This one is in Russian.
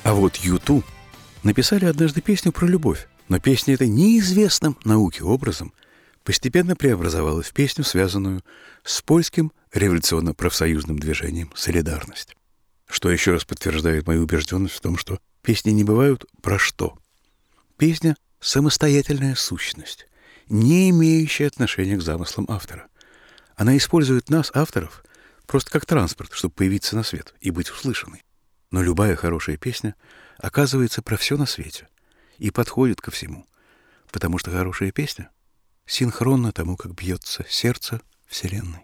А вот Юту написали однажды песню про любовь, но песня эта неизвестным науке образом постепенно преобразовалась в песню, связанную с польским революционно-профсоюзным движением «Солидарность». Что еще раз подтверждает мою убежденность в том, что песни не бывают про что. Песня — самостоятельная сущность, не имеющая отношения к замыслам автора. Она использует нас, авторов, просто как транспорт, чтобы появиться на свет и быть услышанной. Но любая хорошая песня оказывается про все на свете и подходит ко всему, потому что хорошая песня синхронна тому, как бьется сердце Вселенной.